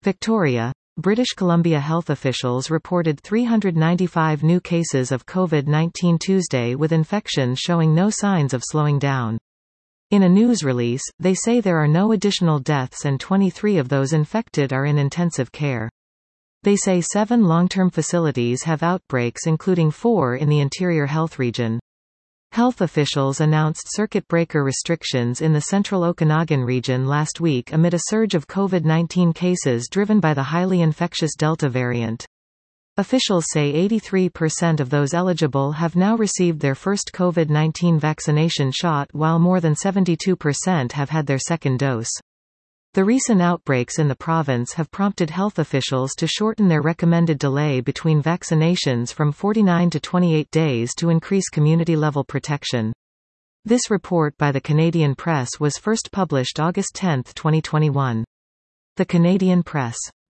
Victoria, British Columbia health officials reported 395 new cases of COVID-19 Tuesday, with infections showing no signs of slowing down. In a news release, they say there are no additional deaths and 23 of those infected are in intensive care. They say 7 long-term facilities have outbreaks, including 4 in the Interior Health Region. Health officials announced circuit breaker restrictions in the central Okanagan region last week amid a surge of COVID-19 cases driven by the highly infectious Delta variant. Officials say 83% of those eligible have now received their first COVID-19 vaccination shot, while more than 72% have had their second dose. The recent outbreaks in the province have prompted health officials to shorten their recommended delay between vaccinations from 49 to 28 days to increase community-level protection. This report by the Canadian Press was first published August 10, 2021. The Canadian Press.